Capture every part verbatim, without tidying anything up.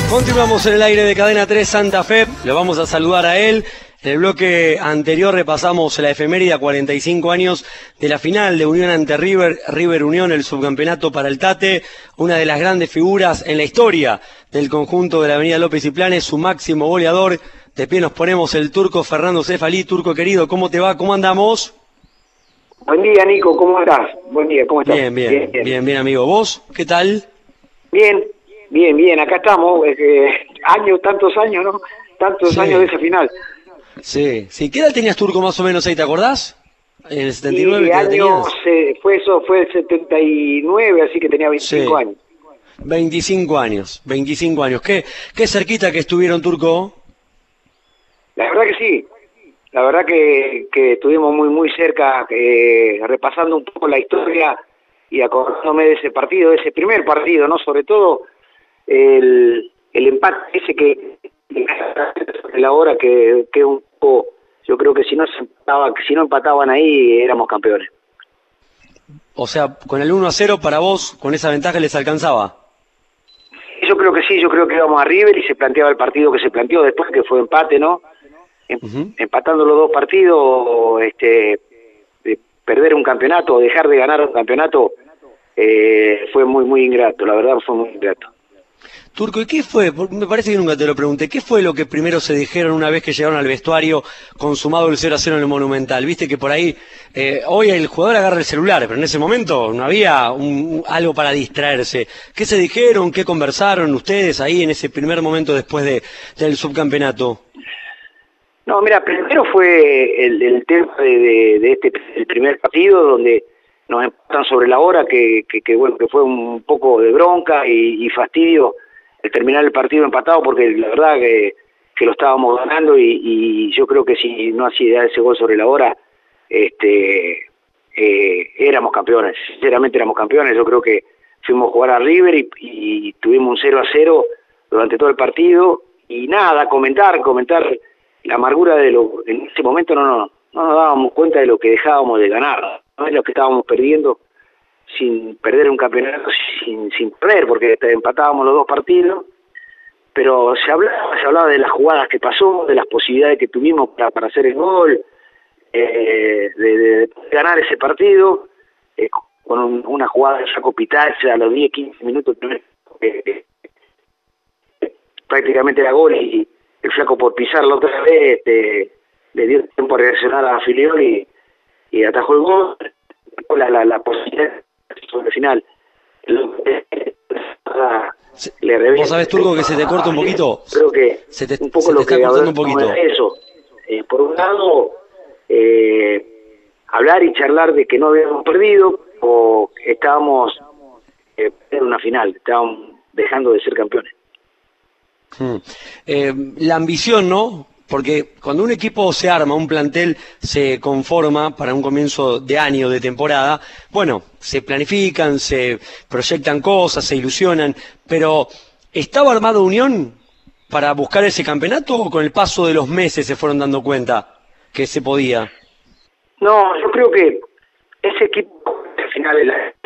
Continuamos en el aire de Cadena tres Santa Fe, lo vamos a saludar a él. En el bloque anterior repasamos la efeméride a cuarenta y cinco años de la final de Unión ante River, River Unión, el subcampeonato para el Tate, una de las grandes figuras en la historia del conjunto de la Avenida López y Planes, su máximo goleador. De pie nos ponemos el turco Fernando Cefalí. Turco querido, ¿cómo te va? ¿Cómo andamos? Buen día, Nico, ¿cómo estás? Buen día, ¿cómo estás? Bien, bien, bien, bien, bien, bien amigo. ¿Vos? ¿Qué tal? Bien, bien, bien, acá estamos, eh, años, tantos años, ¿no? Tantos Sí. años de esa final. Sí, sí. ¿Qué edad tenías, Turco, más o menos ahí, te acordás? En el setenta y nueve, Y ¿qué edad años, tenías? eh, fue eso, fue el setenta y nueve, así que tenía veinticinco Sí. años. veinticinco años, veinticinco años. ¿Qué, qué cerquita que estuvieron, Turco? La verdad que sí, la verdad que, que estuvimos muy, muy cerca, eh, repasando un poco la historia y acordándome de ese partido, de ese primer partido, ¿no? Sobre todo el, el empate ese que la hora que, que un poco, yo creo que si no se empataba, si no empataban ahí éramos campeones. O sea, con el uno a cero para vos, con esa ventaja les alcanzaba. Yo creo que sí, yo creo que íbamos a River y se planteaba el partido que se planteó después, que fue empate, ¿no? Em, Uh-huh. Empatando los dos partidos, este, de perder un campeonato, dejar de ganar un campeonato, eh, fue muy, muy ingrato, la verdad fue muy ingrato. Turco, ¿y qué fue? Porque me parece que nunca te lo pregunté. ¿Qué fue lo que primero se dijeron una vez que llegaron al vestuario consumado el cero a cero en el Monumental? Viste que por ahí, eh, hoy el jugador agarra el celular, pero en ese momento no había un, algo para distraerse. ¿Qué se dijeron? ¿Qué conversaron ustedes ahí en ese primer momento después de, del subcampeonato? No, mira, primero fue el, el tema de, de, de este el primer partido donde nos empatan sobre la hora, que, que, que bueno, que fue un poco de bronca y, y fastidio el terminar el partido empatado, porque la verdad que, que lo estábamos ganando y, y yo creo que si no hacía ese gol sobre la hora, este, eh, éramos campeones, sinceramente éramos campeones. Yo creo que fuimos a jugar a River y, y tuvimos un cero a cero durante todo el partido y nada, comentar, comentar la amargura de lo, en ese momento no, no, no nos dábamos cuenta de lo que dejábamos de ganar, no es lo que estábamos perdiendo, sin perder un campeonato, sin, sin perder, porque empatábamos los dos partidos, pero se hablaba, se hablaba de las jugadas que pasó, de las posibilidades que tuvimos para, para hacer el gol, eh, de, de ganar ese partido, eh, con un, una jugada de Jaco Pitazza a los diez, quince minutos, eh, prácticamente era gol y el flaco por pisarlo otra vez este, le dio tiempo a reaccionar a Filiol y, y atajó el gol, la, la, la posibilidad sobre el final. Se, le revienta. ¿Vos sabés, Turco, que se te corta un poquito? Creo que se te, un poco se lo te está que cortando un poquito. Es eso. Eh, por un lado, eh, hablar y charlar de que no habíamos perdido o estábamos eh, en una final, estábamos dejando de ser campeones. Hmm. Eh, la ambición, ¿no? Porque cuando un equipo se arma, un plantel se conforma para un comienzo de año, de temporada, bueno, se planifican, se proyectan cosas, se ilusionan, pero ¿estaba armado Unión para buscar ese campeonato o con el paso de los meses se fueron dando cuenta que se podía? No, yo creo que ese equipo al final de la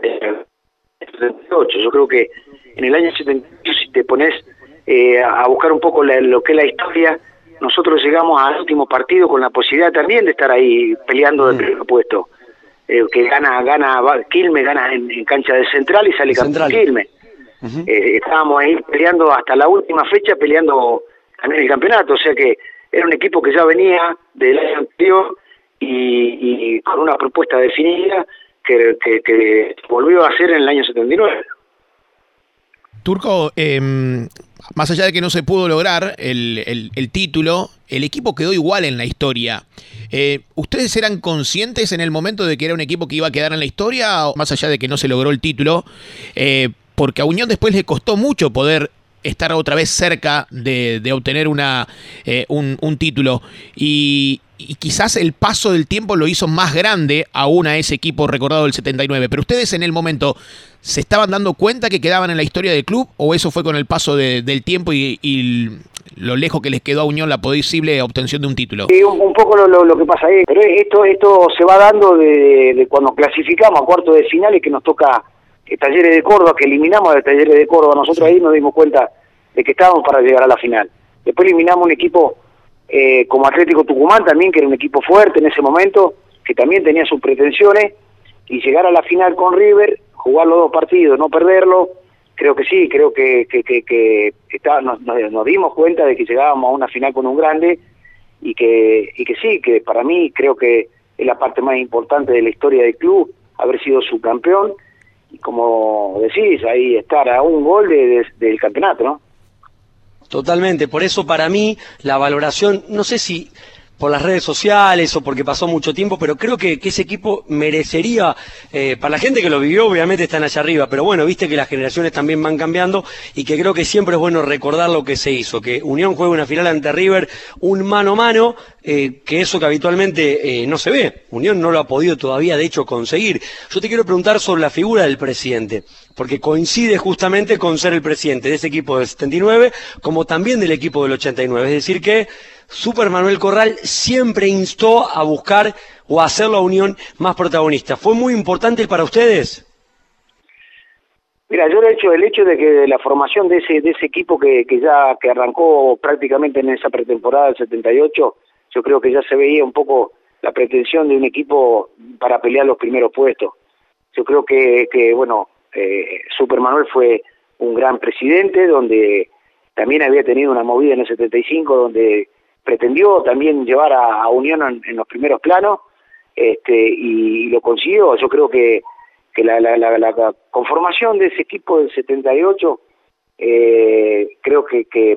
setenta y ocho, yo creo que en el año setenta y ocho, si te pones eh, a buscar un poco la, lo que es la historia, nosotros llegamos al último partido con la posibilidad también de estar ahí peleando del mm. primer puesto, eh, que gana gana Quilmes, gana en, en cancha de Central y sale campeón Quilmes. Uh-huh. eh, estábamos ahí peleando hasta la última fecha, peleando también el campeonato, o sea que era un equipo que ya venía del año anterior y, y con una propuesta definida que, que, que volvió a hacer en el año setenta y nueve. Turco, eh, más allá de que no se pudo lograr el, el, el título, el equipo quedó igual en la historia. Eh, ¿Ustedes eran conscientes en el momento de que era un equipo que iba a quedar en la historia, más allá de que no se logró el título? Eh, porque a Unión después le costó mucho poder estar otra vez cerca de, de obtener una, eh, un, un título. Y, y quizás el paso del tiempo lo hizo más grande aún a ese equipo recordado del setenta y nueve. Pero ustedes en el momento, ¿se estaban dando cuenta que quedaban en la historia del club o eso fue con el paso de, del tiempo y, y lo lejos que les quedó a Unión la posible obtención de un título? Sí, un, un poco lo, lo, lo que pasa ahí. Pero esto, esto se va dando de, de cuando clasificamos a cuartos de final y que nos toca Talleres de Córdoba, que eliminamos a Talleres de Córdoba. Nosotros sí. ahí nos dimos cuenta de que estábamos para llegar a la final. Después eliminamos un equipo eh, como Atlético Tucumán también, que era un equipo fuerte en ese momento, que también tenía sus pretensiones, y llegar a la final con River, jugar los dos partidos, no perderlo, creo que sí, creo que, que, que, que está, nos, nos dimos cuenta de que llegábamos a una final con un grande, y que, y que sí, que para mí creo que es la parte más importante de la historia del club, haber sido subcampeón, y como decís, ahí estar a un gol de, de, del campeonato, ¿no? Totalmente, por eso para mí la valoración, no sé si por las redes sociales o porque pasó mucho tiempo, pero creo que, que ese equipo merecería, eh, para la gente que lo vivió obviamente están allá arriba, pero bueno, viste que las generaciones también van cambiando y que creo que siempre es bueno recordar lo que se hizo, que Unión juega una final ante River, un mano a mano, eh, que eso que habitualmente eh, no se ve, Unión no lo ha podido todavía de hecho conseguir. Yo te quiero preguntar sobre la figura del presidente, porque coincide justamente con ser el presidente de ese equipo del setenta y nueve, como también del equipo del ochenta y nueve, es decir que Super Manuel Corral siempre instó a buscar o a hacer la Unión más protagonista. ¿Fue muy importante para ustedes? Mira, yo el hecho, el hecho de que la formación de ese de ese equipo que, que ya que arrancó prácticamente en esa pretemporada del setenta y ocho, yo creo que ya se veía un poco la pretensión de un equipo para pelear los primeros puestos. Yo creo que, que bueno, eh, Super Manuel fue un gran presidente, donde también había tenido una movida en el setenta y cinco, donde pretendió también llevar a, a Unión en, en los primeros planos, este, y, y lo consiguió. Yo creo que, que la, la, la, la conformación de ese equipo del setenta y ocho, eh, creo que, que,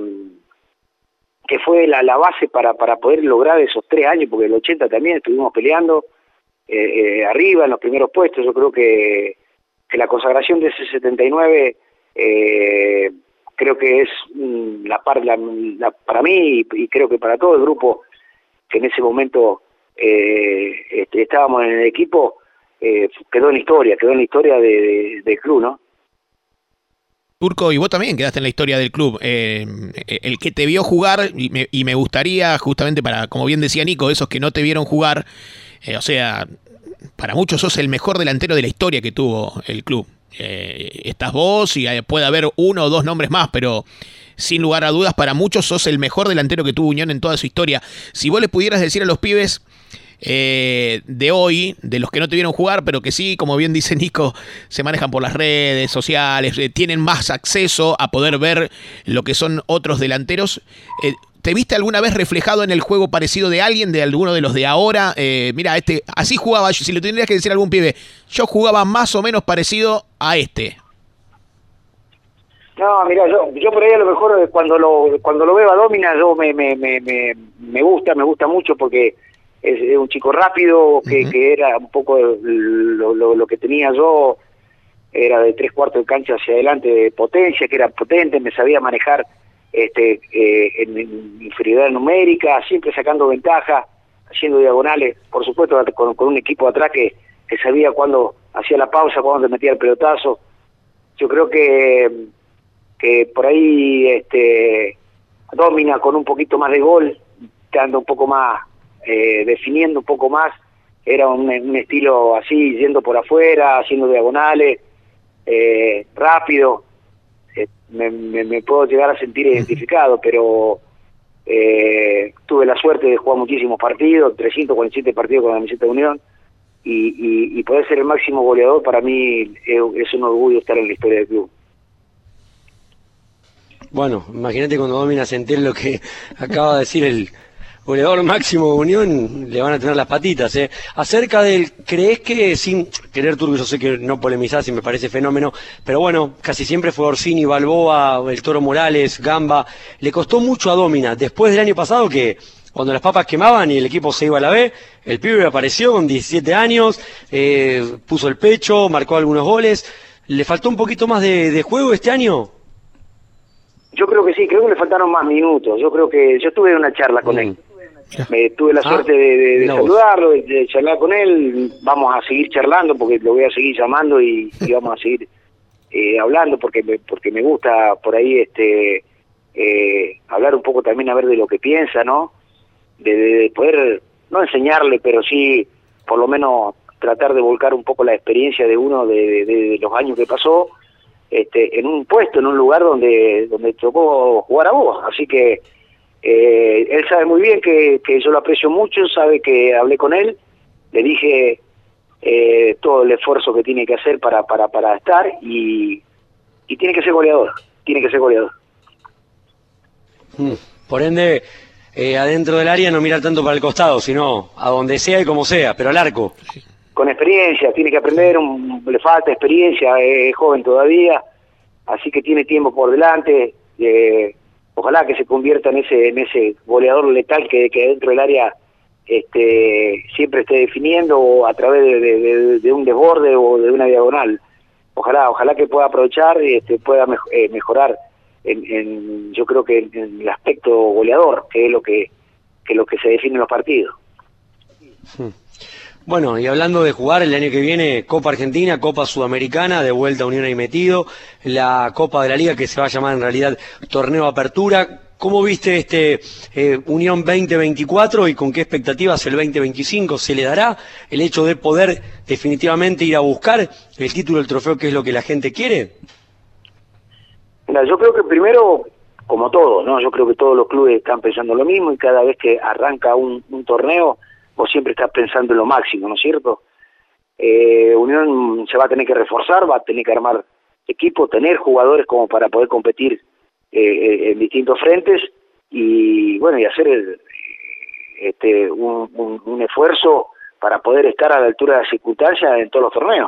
que fue la, la base para, para poder lograr esos tres años, porque el ochenta también estuvimos peleando eh, eh, arriba en los primeros puestos. Yo creo que, que la consagración de ese setenta y nueve... Eh, creo que es mm, la, par, la, la para mí y, y creo que para todo el grupo que en ese momento eh, este, estábamos en el equipo, eh, quedó en la historia, quedó en la historia de, de, del club, ¿no? Turco, y vos también quedaste en la historia del club. Eh, el que te vio jugar, y me, y me gustaría justamente para, como bien decía Nico, esos que no te vieron jugar, eh, o sea, para muchos sos el mejor delantero de la historia que tuvo el club. Eh, estás vos y puede haber uno o dos nombres más, pero sin lugar a dudas para muchos sos el mejor delantero que tuvo Unión en toda su historia. Si vos les pudieras decir a los pibes eh, de hoy, de los que no te vieron jugar, pero que sí, como bien dice Nico, se manejan por las redes sociales, eh, tienen más acceso a poder ver lo que son otros delanteros, eh, ¿te viste alguna vez reflejado en el juego parecido de alguien, de alguno de los de ahora? Eh, mira, este, así jugaba yo. Si le tendrías que decir a algún pibe, yo jugaba más o menos parecido a este. No, mira, yo, yo por ahí a lo mejor cuando lo cuando lo veo a Domina, yo me me, me, me, me gusta, me gusta mucho porque es, es un chico rápido, que, uh-huh. que era un poco lo, lo, lo que tenía yo, era de tres cuartos de cancha hacia adelante de potencia, que era potente, me sabía manejar este eh, en, en inferioridad numérica, siempre sacando ventaja, haciendo diagonales, por supuesto con, con un equipo de atrás que, que sabía cuándo hacía la pausa, cuándo te metía el pelotazo. Yo creo que que por ahí este Domina con un poquito más de gol, dando un poco más, eh, definiendo un poco más, era un, un estilo así, yendo por afuera, haciendo diagonales, eh, rápido. Me, me, me puedo llegar a sentir identificado, pero eh, tuve la suerte de jugar muchísimos partidos, trescientos cuarenta y siete partidos con la camiseta de Unión, y, y, y poder ser el máximo goleador para mí es, es un orgullo estar en la historia del club. Bueno, imagínate cuando Domina se entere lo que acaba de decir el goleador máximo de Unión, le van a tener las patitas, ¿eh? Acerca del, ¿crees que, sin querer Turco, yo sé que no polemizás y me parece fenómeno, pero bueno, casi siempre fue Orsini, Balboa, el Toro Morales, Gamba, le costó mucho a Domina, después del año pasado que cuando las papas quemaban y el equipo se iba a la B, el pibe apareció con diecisiete años, eh, puso el pecho, marcó algunos goles, ¿le faltó un poquito más de, de juego este año? Yo creo que sí, creo que le faltaron más minutos, yo creo que, yo tuve una charla con mm. él. Me tuve la suerte ah, de, de, de saludarlo, de, de charlar con él. Vamos a seguir charlando porque lo voy a seguir llamando y, y vamos a seguir eh, hablando porque me, porque me gusta por ahí este eh, hablar un poco también a ver de lo que piensa, ¿no? De, de, de poder, no enseñarle, pero sí por lo menos tratar de volcar un poco la experiencia de uno de, de, de los años que pasó este, en un puesto, en un lugar donde donde tocó jugar a vos. Así que eh, él sabe muy bien que, que yo lo aprecio mucho, sabe que hablé con él, le dije eh, todo el esfuerzo que tiene que hacer para para para estar y, y tiene que ser goleador, tiene que ser goleador. Mm. Por ende, eh, adentro del área no mirar tanto para el costado, sino a donde sea y como sea, pero al arco. Con experiencia, tiene que aprender, un, le falta experiencia, es joven todavía, así que tiene tiempo por delante. Eh, ojalá que se convierta en ese en ese goleador letal que, que dentro del área este, siempre esté definiendo, o a través de, de, de, de un desborde o de una diagonal. Ojalá, ojalá que pueda aprovechar y este, pueda mej eh, mejorar en, en, yo creo que en, en el aspecto goleador, que es lo que, que lo que se define en los partidos. Hmm. Bueno, y hablando de jugar, el año que viene Copa Argentina, Copa Sudamericana, de vuelta a Unión ahí metido, la Copa de la Liga que se va a llamar en realidad Torneo Apertura. ¿Cómo viste este eh, Unión veinte veinticuatro y con qué expectativas el veinte veinticinco? ¿Se le dará el hecho de poder definitivamente ir a buscar el título del trofeo, que es lo que la gente quiere? Mira, yo creo que primero, como todo, ¿no? Yo creo que todos los clubes están pensando lo mismo, y cada vez que arranca un, un torneo, vos siempre estás pensando en lo máximo, ¿no es cierto? Eh, Unión se va a tener que reforzar, va a tener que armar equipo, tener jugadores como para poder competir eh, en distintos frentes, y bueno, y hacer el, este un, un, un esfuerzo para poder estar a la altura de las circunstancias en todos los torneos.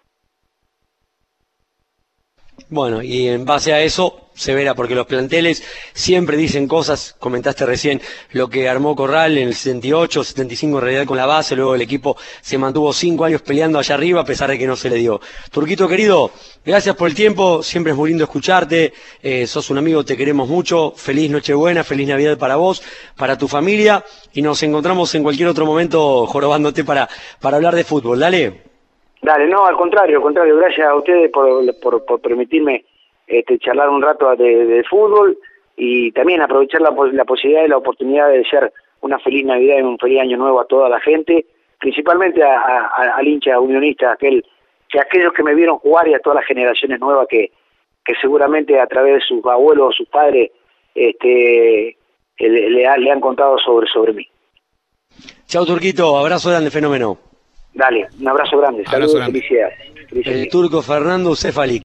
Bueno, y en base a eso se verá, porque los planteles siempre dicen cosas. Comentaste recién lo que armó Corral en el setenta y ocho, setenta y cinco en realidad con la base, luego el equipo se mantuvo cinco años peleando allá arriba a pesar de que no se le dio. Turquito querido, gracias por el tiempo, siempre es muy lindo escucharte, eh, sos un amigo, te queremos mucho, feliz Nochebuena, feliz Navidad para vos, para tu familia, y nos encontramos en cualquier otro momento jorobándote para, para hablar de fútbol. Dale. Dale, no, al contrario, al contrario, gracias a ustedes por, por, por permitirme este, charlar un rato de, de fútbol, y también aprovechar la, la posibilidad y la oportunidad de desear una feliz Navidad y un feliz Año Nuevo a toda la gente, principalmente a, a, al hincha unionista, aquel, que aquellos que me vieron jugar, y a todas las generaciones nuevas que, que seguramente a través de sus abuelos o sus padres este, le, le, le han contado sobre, sobre mí. Chao Turquito, abrazo grande, fenómeno. Dale, un abrazo grande, saludos y felicidades. El turco Fernando Cefali.